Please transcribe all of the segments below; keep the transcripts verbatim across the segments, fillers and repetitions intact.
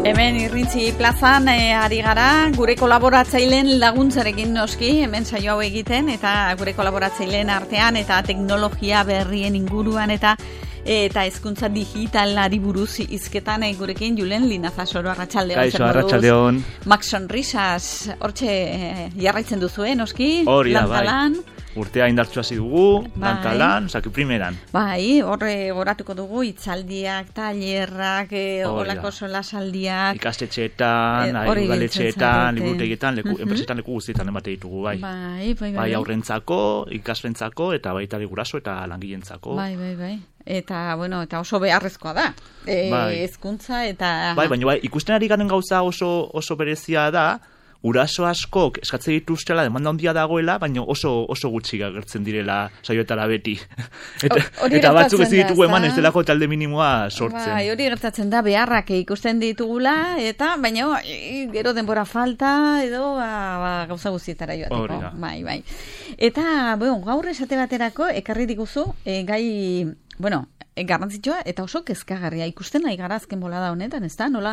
Hemen Irrintzi plazan e, ari gara, gure kolaboratzaileen laguntzarekin noski, hemen saio hau egiten, eta gure kolaboratzaileen artean, eta teknologia berrien inguruan, eta eta hezkuntza digitalari buruz hizketan gurekin Julen Linazasoro arratsaldeon. Kaixo, arratsaldeon. Max Sonrisas, hortxe e, jarraitzen duzue, noski? Hori da, bai. Urtea indartsu hasi dugu, bai. Lantalan, osaki primeran. Bai, horre goratuko dugu, itzaldiak, tailerrak, e, olako solasaldiak. Ikastetxeetan, e, udaletxeetan, liburutegietan, leku, uh-huh. enpresetan leku guztietan emate ditugu, bai. Bai, bai, bai. Bai, aurrentzako, ikaslentzako, eta baita guraso eta langilentzako. Bai, bai, bai. Eta, bueno, eta oso beharrezkoa da. E, bai. Hezkuntza eta... Bai, baina bai, ikusten ari garen gauza oso, oso berezia da, guraso askok eskatzen dituztela demanda handia dagoela, baina oso oso gutxi agertzen direla saioetara beti. eta, eta batzuk ez ditugu eman ez delako talde minimoa sortzen. Bai, hori gertatzen da, beharrak ikusten ditugula, eta baina gero denbora falta edo ba, ba, gauza guztietara joateko. Bai, bai. Eta, bueno, gaur esate baterako ekarri diguzu e, gai... Bueno, garrantzitsua eta oso kezkagarria ikusten nahi gara azken bolada honetan, ez da? Nola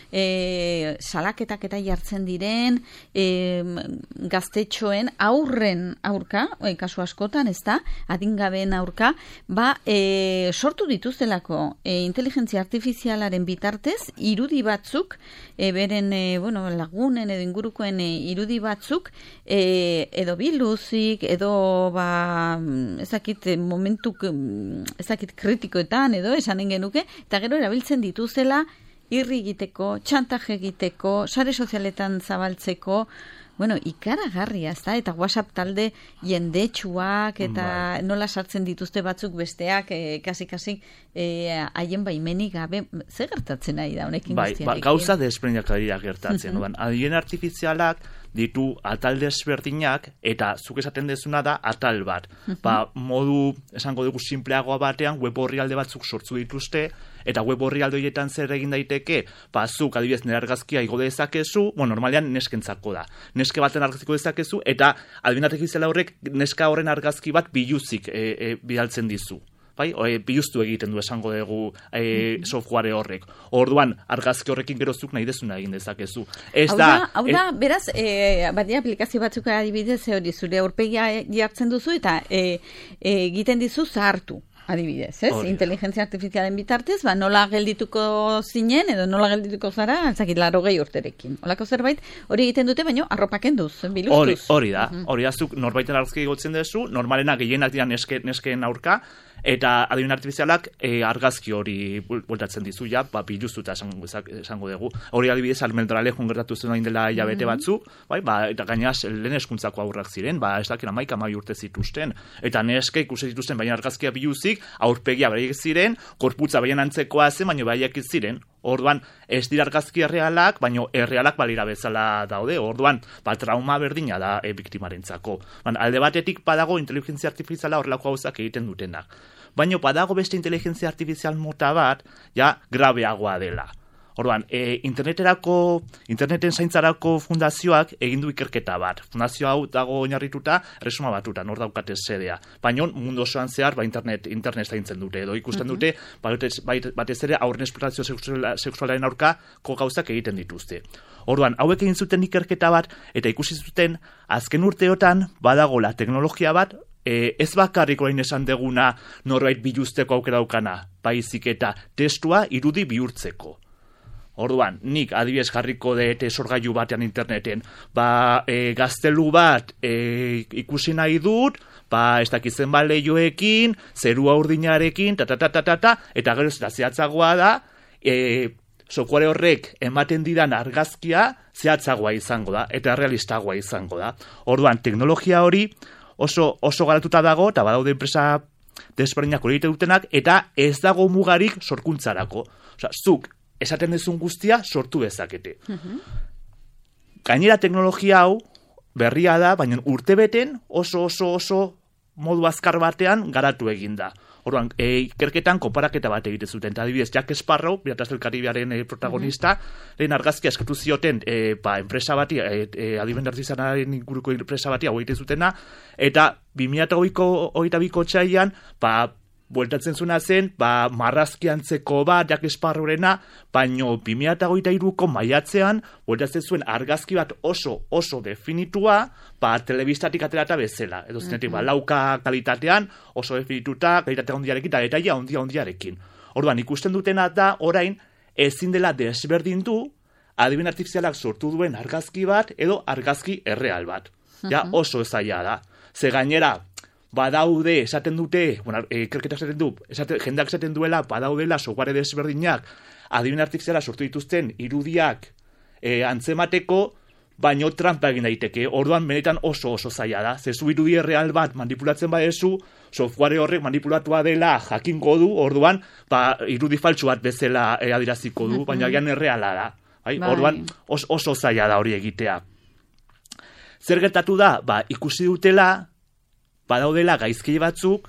e, salaketak eta jartzen diren e, gaztetxoen aurren aurka, e, kasu askotan, ez da? Adingabeen aurka, ba, e, sortu dituztelako e, inteligentzia artifizialaren bitartez, irudi batzuk, e, beren e, bueno, lagunen edo ingurukoen e, irudi batzuk, e, edo biluzik, edo ba, ezakit momentuk, ezakit kritikoetan edo esanen genuke, eta gero erabiltzen dituzela irri egiteko, txantaje egiteko, sare sozialetan zabaltzeko, bueno, ikaragarria, ez da, eta WhatsApp talde jendetsuak, eta bai. Nola sartzen dituzte batzuk besteak, e, kasi-kasi, haien e, baimenik gabe, ze gertatzen nahi da, honekin bai, guztiarekin? Ba, gauza desbreinak dira gertatzen, uh-huh. Adien artifizialak ditu atal desberdinak, eta zuk esaten dezuna da atal bat. Uh-huh. Ba, modu, esango dugu, simpleagoa batean, web orrialde batzuk sortzu dituzte, eta web orrialde horietan zer egin daiteke, ba, zuk adibidez nire argazkia igo dezakezu, bueno, normalean neskentzako da. Neske baten argazkiko dezakezu, eta adien artifiziala horrek neska horren argazki bat biluzik e, e, bidaltzen dizu. Bai, e, biluztu egiten du esango dugu e, mm-hmm. software horrek. Orduan, argazki horrekin gerozuk nahi dezuna egin dezakezu. Ez hau da, hau da, e, beraz, e, badia aplikazio batzuk adibidez hori zure aurpegia jartzen duzu eta e, e, egiten dizu zahartu. Adibidez, ez? Hori. Inteligentzia artifizialen bitartez, ba, nola geldituko zinen, edo nola geldituko zara, ezakit, laro gehi urterekin. Olako zerbait, hori egiten dute, baina arropak enduz, biluztuz. Hori, hori da, hori da, zuk norbaiten argazki gotzen duzu, normalena gehienak dira neske, neskeen aurka, eta adibin artifizialak e, argazki hori bueltatzen dizu, ja, ba, biluztuta esango, esango dugu. Hori adibidez, almendralejun gertatu zen hain dela hilabete batzu, bai, ba, eta gainaz, lehen eskuntzako aurrak ziren, ba, ez dakit amaika mai urte zituzten, eta neske ikusi zituzten, baina argazkia biluzik, aurpegia beraiek ziren, korputza baina antzekoa zen, baina beraiek ziren. Orduan, ez dira argazki errealak, baina errealak balira bezala daude. Orduan, ba, trauma berdina da e, biktimarentzako. Ban, alde batetik badago inteligentzia artifiziala horrelako gauzak egiten dutenak. Baina badago beste inteligentzia artifizial mota bat, ja, grabeagoa dela. Orduan, e, interneterako, interneten zaintzarako fundazioak egin du ikerketa bat. Fundazio hau dago oinarrituta Erresuma Batutan, hor daukate sedea. Baina mundu osoan zehar, ba, internet, internet zaintzen dute, edo ikusten dute, batez, batez ere aurren esplotazio sexualaren aurkako gauzak egiten dituzte. Orduan, hauek egin zuten ikerketa bat, eta ikusi zuten, azken urteotan badagola teknologia bat, e, ez bakarrik orain esan deguna norbait biluzteko aukera daukana, baizik eta testua irudi bihurtzeko. Orduan, nik adibidez jarriko dut sorgailu batean interneten, ba, e, gaztelu bat e, ikusi nahi dut, ba, ez dakitzen ba lehioekin, zerua urdinarekin, ta, ta, ta, ta, ta, ta, eta gero eta zehatzagoa da, e, software horrek ematen didan argazkia zehatzagoa izango da, eta realistagoa izango da. Orduan, teknologia hori oso, oso garatuta dago, eta badaude enpresa desberdinak hori egiten dutenak, eta ez dago mugarik sorkuntzarako. Osea, zuk, esaten dezun guztia sortu dezakete. Uh-huh. Gainera teknologia hau berria da, baina urtebeten oso oso oso modu azkar batean garatu egin da. Orduan, e, ikerketan konparaketa bat egite zuten. Eta adibidez, Jack Sparrow, Piratas del Caribearen e, protagonista, uh-huh. lehen argazkia eskatu zioten e, ba, enpresa bati, e, e, adimen artizanaren inguruko enpresa bati hau egite zutena, eta bi mila hogeita biko txaian, ba, bueltatzen zuna zen, ba, marrazkiantzeko bat, jak esparrurena, baino bi mila hogeita hiruko maiatzean, bueltatzen zuen argazki bat oso, oso definitua, ba, telebistatik aterata bezala. Edo zinetik, ba, lauka kalitatean, oso definituta, kalitate handiarekin, eta detaila handia handiarekin. Orduan, ikusten dutena da, orain, ezin dela desberdindu, adimen artifizialak sortu duen argazki bat, edo argazki erreal bat. Ja, oso ezaila da. Ze gainera, badaude, esaten dute, bueno, ikerketak esaten du, esate, jendeak esaten duela, badaudela software desberdinak, adimen artifiziala sortu dituzten irudiak e, antzemateko, baino trampa egin daiteke. Orduan, benetan oso oso zaila da. Zezu irudi erreal bat manipulatzen badezu, software horrek manipulatua dela jakingo du, orduan, ba, irudi faltsu bat bezala e, adiraziko du, baina agian erreala da. Bai? Bai. Orduan, os, oso zaila da hori egitea. Zer gertatu da? Ba, ikusi dutela, badaudela gaizkile batzuk,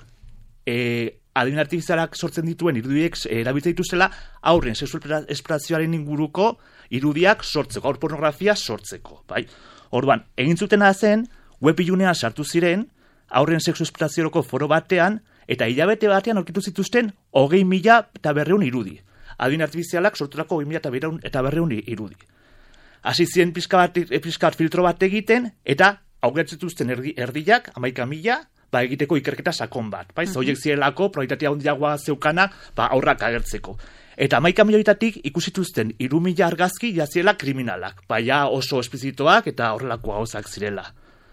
e, adimen artifizialak sortzen dituen irudiek erabiltzen dituztela, aurren sexual esplorazioaren inguruko irudiak sortzeko, aur pornografia sortzeko. Bai? Orduan, egin zutena zen, web ilunean sartu ziren, aurren sexu esplorazioroko foro batean, eta hilabete batean aurkitu zituzten hogei mila eta berreun irudi. Adimen artifizialak sorturako hogei mila eta berreun irudi. Hasi ziren pixka bat, pixka bat filtro bat egiten, eta aurretzituzten erdi, erdiak, amaika mila, ba, egiteko ikerketa sakon bat. Bai? Uh-huh. Zoiek zirelako, probabilitatea handiagoa zeukana, ba, aurrak agertzeko. Eta amaika milioitatik ikusituzten hiru mila argazki jaziela kriminalak. Ba, ja oso esplizitoak eta horrelako gauzak zirela.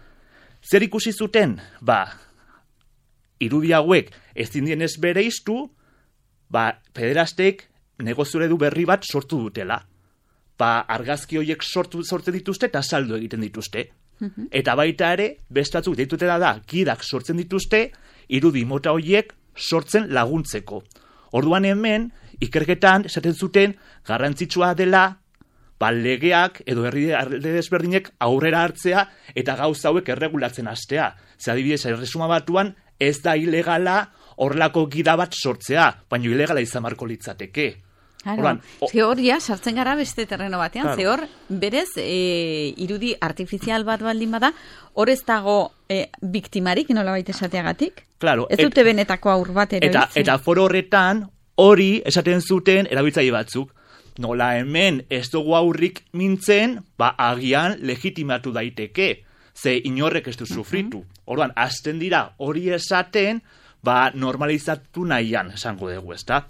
Zer ikusi zuten? Ba, irudi hauek ezin dienez bereiztu, ba, pederastek negozio eredu berri bat sortu dutela. Ba, argazki horiek sortu sortzen dituzte eta saldo egiten dituzte. Uh-huh. Eta baita ere, bestatzuk deitutela da, gidak sortzen dituzte, irudi mota horiek sortzen laguntzeko. Orduan hemen, ikerketan, esaten zuten, garrantzitsua dela, ba, legeak edo herri desberdinek aurrera hartzea eta gauza hauek erregulatzen hastea. Ze adibidez, erresuma batuan, ez da ilegala horrelako gida bat sortzea, baina ilegala izan marko litzateke. Claro. Ze hor, ja, sartzen gara beste terreno batean, claro. Ze hor, berez, e, irudi artifizial bat baldin bada, hor ez dago e, biktimarik, nola baita esateagatik? Claro. Ez dute et, benetako aur bat erabiltzen. Eta, eta foro horretan, hori esaten zuten erabiltzaile batzuk. Nola hemen ez dugu aurrik mintzen, ba agian legitimatu daiteke, ze inorrek ez du sufritu. Uh-huh. Orduan, hasten dira hori esaten, ba normalizatu nahian, esango dugu, ezta?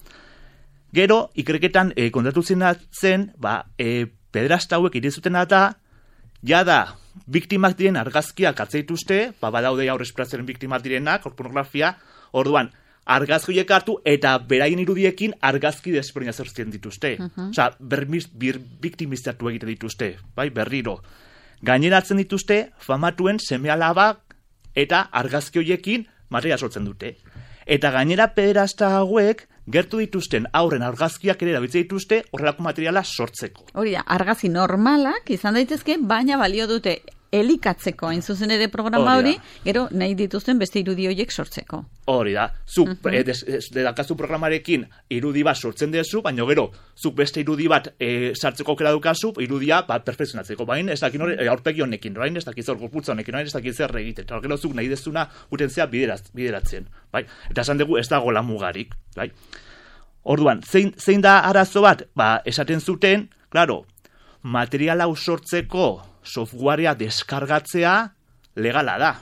Gero, ikerketan e, kontatu zen, ba, e, pederasta hauek irezuten da, jada, biktimak diren argazkiak atzeituzte, ba, badaude aurre esplorazioaren biktimak direnak, pornografia, orduan, argazkiak hartu eta beraien irudiekin argazki desberdina zertzen dituzte. Uh-huh. Osa, bermiz, bir, biktimizatu egite dituzte, bai, berriro. Gaineratzen dituzte, famatuen seme-alabak eta argazki horiekin materia sortzen dute. Eta gainera pederasta hauek, gertu dituzten aurren argazkiak ere erabiltzen dituzte horrelako materiala sortzeko. Hori da, argazki normalak izan daitezke, baina balio dute elikatzeko, hain zuzen ere programa hori, gero nahi dituzten beste irudi horiek sortzeko. Hori da, zuk uh-huh. e, dedakazu programarekin irudi bat sortzen dezu, baina gero, zuk beste irudi bat e, sartzeko aukera dukazu, irudia bat perfekzionatzeko, baina ez dakin hori aurpegi honekin, baina ez dakiz hor gorputza honekin, baina ez dakiz zer egiten, eta gero zuk nahi dezuna utentzea bideraz, bideratzen, bai? Eta esan dugu ez dago la mugarik, bai? Orduan, zein, zein da arazo bat? Ba, esaten zuten, claro, materiala sortzeko softwarea deskargatzea legala da.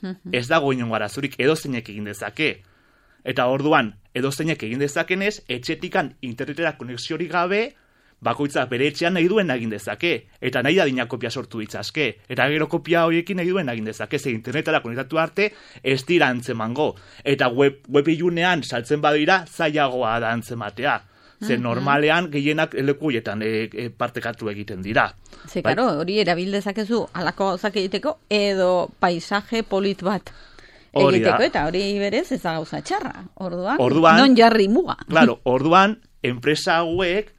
Ez dago inongo arazurik, edozeinek egin dezake. Eta orduan, edozeinek egin dezakenez, etxetikan internetera konexiorik gabe, bakoitza bere etxean nahi duen egin dezake. Eta nahi adina kopia sortu ditzazke. Eta gero kopia horiekin nahi duen egin dezake. Ze internetara konektatu arte, ez dira antzemango. Eta web, web ilunean saltzen badira, zailagoa da antzematea. Ze normalean gehienak lekuietan e, e, partekatu egiten dira. Ze, bai? Karo, hori erabil dezakezu alako gauzak egiteko edo paisaje polit bat egiteko, eta hori berez ez da gauza txarra. Orduan, orduan non jarri muga. Claro, orduan, enpresa hauek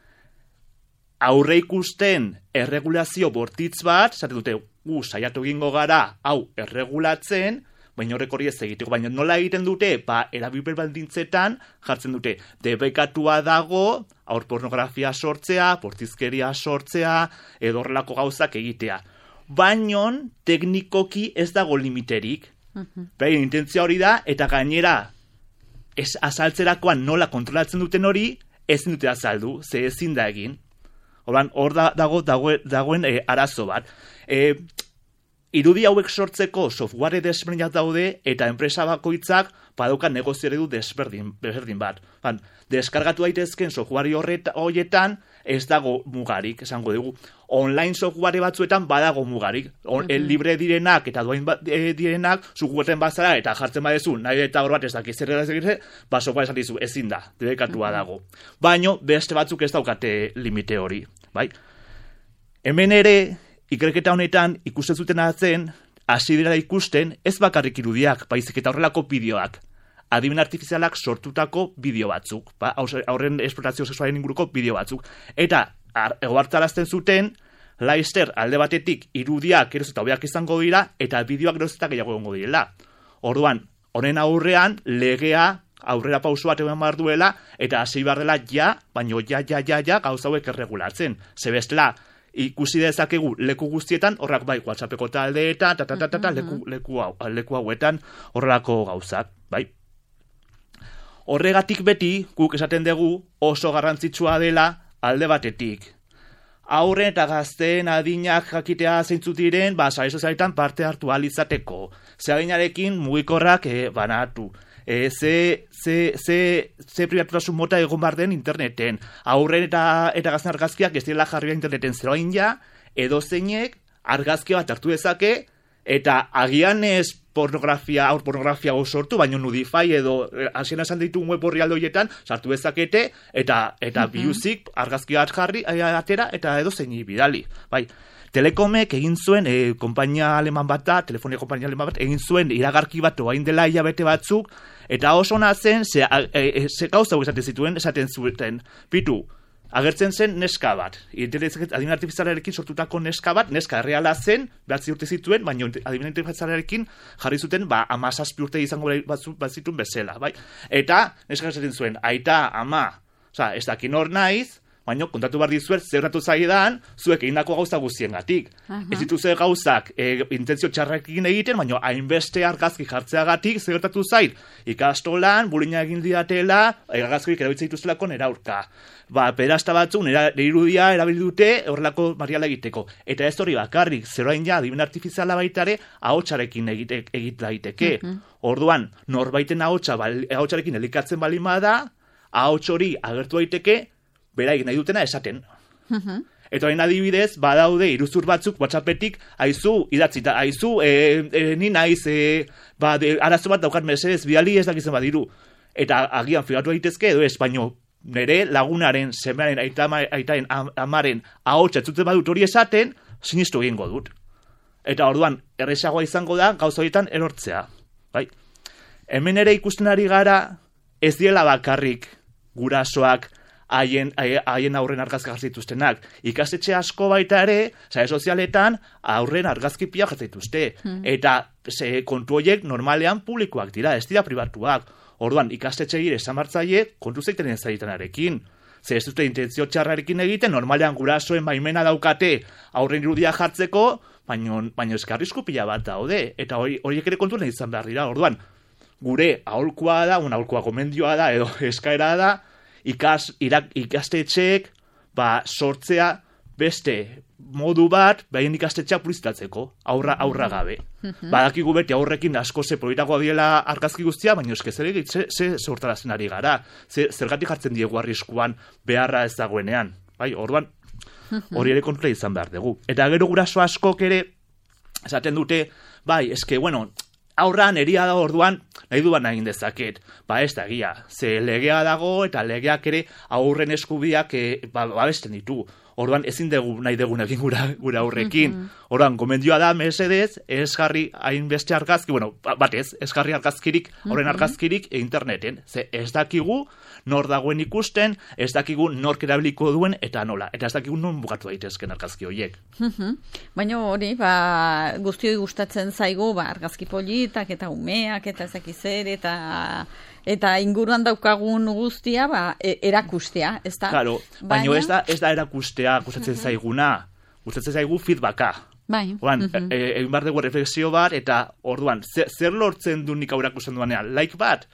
aurre ikusten erregulazio bortitz bat, zate dute, gu, saiatu egingo gara, hau, erregulatzen, baina horrek hori ez egiteko, baina nola egiten dute, ba, erabilpen baldintzetan jartzen dute, debekatua dago, aur pornografia sortzea, bortizkeria sortzea, edo horrelako gauzak egitea. Baina teknikoki ez dago limiterik. Uh-huh. Baina intentzia hori da, eta gainera, ez azaltzerakoan nola kontrolatzen duten hori, ezin dute azaldu, ze ezin da egin. Orduan, hor da, dago, dago, dagoen e, arazo bat. E, irudi hauek sortzeko software desberdinak daude eta enpresa bakoitzak badauka negozio eredu desberdin, desberdin bat. Ban, deskargatu daitezken software horietan ez dago mugarik, esango dugu. Online software batzuetan badago mugarik. On, uh-huh. Libre direnak eta doain ba, e, direnak, zugueten bazara eta jartzen badezu, nahi eta hor bat ez dakiz zer egitze, ba software esan dizu, ezin da, debekatua uh-huh. dago. Baino, beste batzuk ez daukate limite hori. Bai? Hemen ere, ikerketa honetan ikusten zuten atzen, hasi dira ikusten, ez bakarrik irudiak, baizik eta horrelako bideoak. Adimen artifizialak sortutako bideo batzuk, ba, aurren esplotazio sexualen inguruko bideo batzuk. Eta, egoartarazten zuten, Laster alde batetik irudiak eroz eta hobeak izango dira, eta bideoak eroz eta gehiago egongo direla. Orduan, honen aurrean, legea aurrera pauso bat eman behar duela, eta hasi behar dela ja, baino ja, ja, ja, ja, gauza hauek erregulatzen. Zebestela, ikusi dezakegu leku guztietan, horrak bai, WhatsAppeko taldeetan, ta, ta, ta, ta, ta, leku, leku, hau, leku hauetan, horrelako gauzak, bai. Horregatik beti, guk esaten dugu, oso garrantzitsua dela alde batetik. Aurren eta gazteen adinak jakitea zeintzu diren, ba, sare sozialetan parte hartu ahal izateko. Ze adinarekin mugikorrak e, banatu. E, ze, ze, ze, ze pribatutasun mota egon bar den interneten. Aurren eta, eta gazten argazkiak ez direla jarri interneten zeroain ja, edo zeinek argazkia bat hartu dezake, eta agian ez pornografia, aur pornografia hau sortu, baina Nudify edo hasien esan ditugun web horri aldoietan sartu dezakete, eta eta uh-huh. biuzik argazkia jarri atera, eta edo zeini bidali. Bai, Telekomek egin zuen, e, konpainia aleman bat da, telefonia konpainia aleman bat, egin zuen iragarki bat oain dela hilabete batzuk, eta oso ona zen, ze, e, e, ze gauza esaten zituen, esaten zuten, pitu, agertzen zen neska bat. Adimen artifizialarekin sortutako neska bat, neska erreala zen, behatzi urte zituen, baina adimen artifizialarekin jarri zuten, ba, amazazpi urte izango bat zituen bezala, bai? Eta, neska esaten zuen, aita, ama, oza, ez dakin hor naiz, baina kontatu behar dizuet, zerratu zaidan, zuek egindako gauza guztiengatik. Uh-huh. Ez dituze gauzak e, intentzio txarrekin egiten, baina hainbeste argazki jartzeagatik zerratu zait. Ikastolan, bulina egin didatela, argazkoik erabiltzen dituztelako nera aurka. Ba, pedasta batzuk, nera irudia erabili dute horrelako mariala egiteko. Eta ez hori bakarrik, zeroain ja, adimen artifiziala baitare, ahotsarekin egite, egit daiteke. Uh-huh. Orduan, norbaiten ahotsa, ahotsarekin elikatzen balima da, ahots hori agertu daiteke, bera egin nahi dutena esaten. Uh-huh. Eta hain adibidez, badaude iruzur batzuk WhatsAppetik, aizu, idatzita, aizu, e, e, ni naiz, e, ba, de, arazo bat daukat mesedez, bidali ez dakizen badiru. Eta agian figatu daitezke, edo ez, baino, nire lagunaren, semearen, aita, aitaren, amaren, ahotsa etzuten badut hori esaten, sinistu egingo dut. Eta orduan, erresagoa izango da, gauza horietan erortzea. Bai? Hemen ere ikusten ari gara, ez diela bakarrik gurasoak, haien, haien aurren argazki jartzituztenak. Ikastetxe asko baita ere, sare sozialetan aurren argazki pila jartzituzte. Hmm. Eta ze, kontu horiek normalean publikoak dira, ez dira pribatuak. Orduan, ikastetxe gire esamartzaile kontu zeiten ez zaitanarekin. Ze ez dute intentzio txarrarekin egiten, normalean gurasoen baimena daukate aurren irudia jartzeko, baino, baino eskarrizko pila bat daude. Eta horiek ere kontu nahi izan behar dira. Orduan, gure aholkua da, un aholkua gomendioa da, edo eskaera da, Ikas, irak, ikastetxeek ba, sortzea beste modu bat behin ikastetxeak publizitatzeko, aurra, aurra gabe. Mm-hmm. Badakigu beti aurrekin asko ze politagoa diela argazki guztia, baina eske zer ze, ze sortarazten ari gara, ze, zergatik jartzen diegu arriskuan beharra ez dagoenean. Bai, orduan, hori ere kontura izan behar dugu. Eta gero guraso askok ere, esaten dute, bai, eske, bueno, aurran eria da orduan, nahi duan egin dezaket. Ba ez da egia, ze legea dago eta legeak ere aurren eskubiak e, ba, babesten ditu. Orduan ezin dugu nahi dugun egin gura, gura aurrekin. Mm-hmm. Orduan, gomendioa da mesedez, ez jarri hainbeste argazki, bueno, batez, ez jarri argazkirik, horren mm-hmm. argazkirik interneten. Ze ez dakigu nor dagoen ikusten, ez dakigu nork erabiliko duen eta nola. Eta ez dakigu non bukatu daitezken argazki horiek. Mm-hmm. Baina hori, ba, guztioi gustatzen zaigu, ba, argazki politak eta umeak eta ezakizer eta... Eta inguruan daukagun guztia, ba, erakustea, ez da? Claro, baina ez da, ez da erakustea gustatzen uh-huh. zaiguna, gustatzen zaigu feedbacka. Bai. Oan, uh-huh. e, egin behar dugu reflexio bat, eta orduan, zer, zer lortzen du nik aurrakusten duanean? Like bat?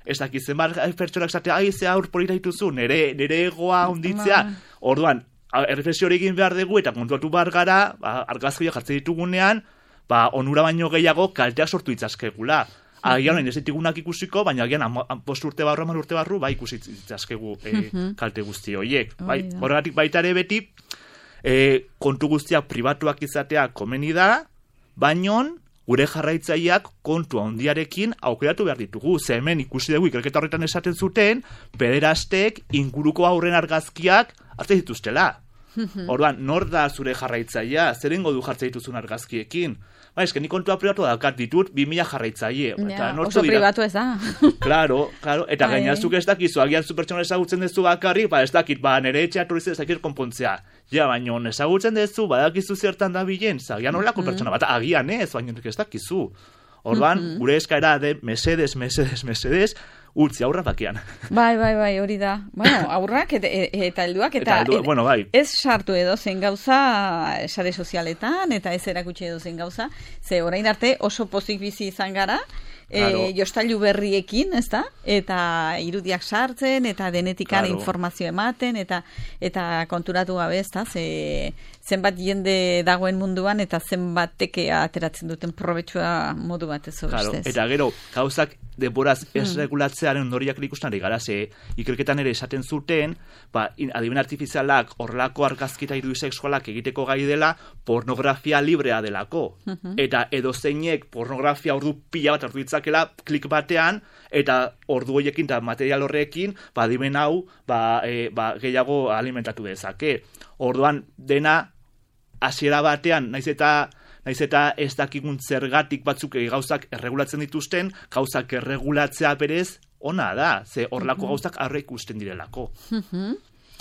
ez dakit zenbat pertsonak zatea, ai, ze aur polita dituzu, nere, nere egoa hunditzea, orduan, erreflexio hori egin behar dugu, eta kontuatu behar gara, ba, argazkoia jartzen ditugunean, ba, onura baino gehiago kalteak sortu itzazkegula. Agian honen ez ditigunak ikusiko, baina agian post urte barru, aman urte barru, bai ikusi itzazkegu e, kalte guzti horiek. Bai, horregatik baita ere beti, e, kontu guztiak pribatuak izatea komeni da, baino gure jarraitzaileak kontu handiarekin aukeratu behar ditugu. Ze hemen ikusi dugu ikerketa horretan esaten zuten, pederastek inguruko aurren argazkiak hartzen dituztela. Orduan, nor da zure jarraitzailea? Zer ingo du jartzen dituzun argazkiekin? Ba, eske ni kontua pribatu dakat ditut bi mila jarraitzaile. Ja, oso pribatu ez da. Claro, claro. Eta gainazuk ez dakizu, agian zu pertsona ezagutzen dezu bakarrik, ba, ez dakit, ba, nere etxea turiz ez dakit konpontzea. Ja, baina ezagutzen dezu, badakizu zertan da bilen, agian horrelako pertsona bat, agian ez, baina ez dakizu. Orduan, gure eskaera de mesedes, mesedes, mesedes, utzi aurra bakian. Bai, bai, bai, hori da. Bueno, aurrak eta, eta helduak eta, eta heldu, bueno, bai. Ez sartu edo zen gauza sare sozialetan eta ez erakutsi edo zen gauza, ze orain arte oso pozik bizi izan gara, claro. E, jostailu berriekin, ez da? Eta irudiak sartzen, eta denetikan claro. Informazio ematen, eta eta konturatu gabe, ez da? Ze, zenbat jende dagoen munduan, eta zenbatek ateratzen duten probetxua modu bat ez claro. Eta gero, gauzak denboraz ez hmm. regulatzearen ondoriak ikusten ari gara, ze ikerketan ere esaten zuten, ba, adimen artifizialak horrelako argazki eta irudi sexualak egiteko gai dela, pornografia librea delako. Hmm. Eta edo zeinek pornografia ordu pila bat hartu ditzakela klik batean, eta ordu horiekin eta material horrekin, ba, adimen hau ba, e, ba, gehiago alimentatu dezake. Orduan dena hasiera batean, naiz eta naiz eta ez dakigun zergatik batzuk gauzak erregulatzen dituzten, gauzak erregulatzea berez ona da, ze horlako uh-huh. gauzak arre ikusten direlako. Uh-huh.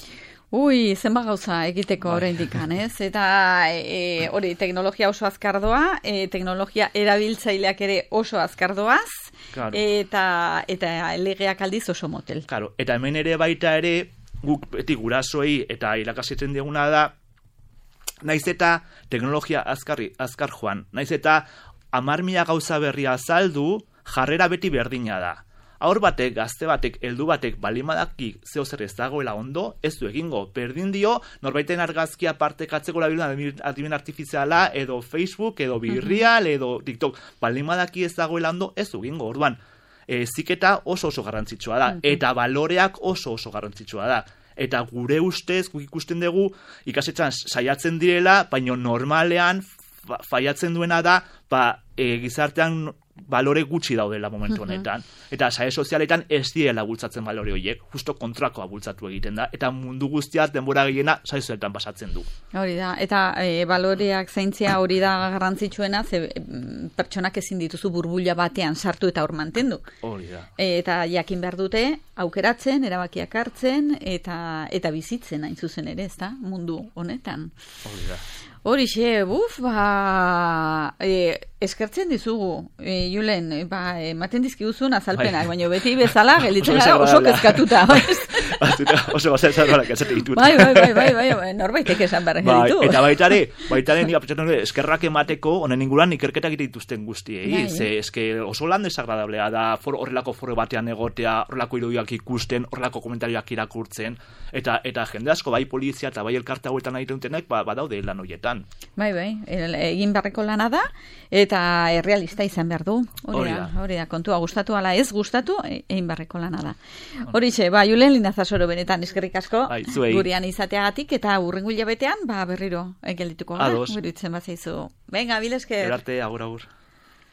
Ui, zenba gauza egiteko oraindik ez? Eta e, hori teknologia oso azkardoa, e, teknologia erabiltzaileak ere oso azkardoaz, claro. eta eta legeak aldiz oso motel. Claro, eta hemen ere baita ere, guk beti gurasoei eta irakasietzen diguna da, naiz eta teknologia azkarri, azkar joan, naiz eta hamar mila gauza berria azaldu, jarrera beti berdina da. Haur batek, gazte batek, heldu batek, balimadakik zeo zer ez dagoela ondo, ez du egingo. Berdin dio, norbaiten argazkia partekatzeko labiluna adimen artifiziala, edo Facebook, edo Birreal, edo TikTok, balimadaki ez dagoela ondo, ez du egingo. Orduan, e, ziketa oso oso garrantzitsua da, eta baloreak oso oso garrantzitsua da. Eta gure ustez, guk ikusten dugu, ikasetzan saiatzen direla, baina normalean faiatzen duena da, ba, e, gizartean balore gutxi daudela momentu honetan. Uh-huh. Eta sare sozialetan ez direla bultzatzen balore horiek, justo kontrakoa bultzatu egiten da, eta mundu guztiaz denbora gehiena sare sozialetan pasatzen du. Hori da, eta e, baloreak zaintzia hori da garrantzitsuena, ze pertsonak ezin dituzu burbuila batean sartu eta hor mantendu. Hori da. E, eta jakin behar dute, aukeratzen, erabakiak hartzen, eta eta bizitzen hain zuzen ere, ez da, mundu honetan. Hori da. Horixe, buf, ba, e, eskertzen dizugu, e, Julen, ba, ematen dizkiguzun azalpenak, bai. Baina beti bezala, gelditzen gara oso kezkatuta. Oso goza esan gara kezate ditut. Bai, bai, bai, bai, bai, norbaitek esan behar bai, ditu. Eta baitare, baitare, nik apetxetan eskerrak emateko, honen inguruan ikerketak egite dituzten guztiei, bai. Ze, eske oso lan desagradablea da, for, horrelako foro batean egotea, horrelako irudiak ikusten, horrelako komentarioak irakurtzen, eta eta jende asko, bai polizia eta bai elkarte hauetan nahi dutenek, ba, badaude lan horietan. Bai, bai, egin beharreko lana da, eta errealista izan behar du. Hori da, hori da, kontua gustatu ala ez gustatu, egin beharreko lana da. Horixe, ba, Julen Lindazasoro benetan eskerrik asko, bai, gurean izateagatik, eta urrengo hilabetean, ba, berriro, egeldituko gara, gure itzen bat zaizu. Venga, bilesker. Erarte, agur, agur.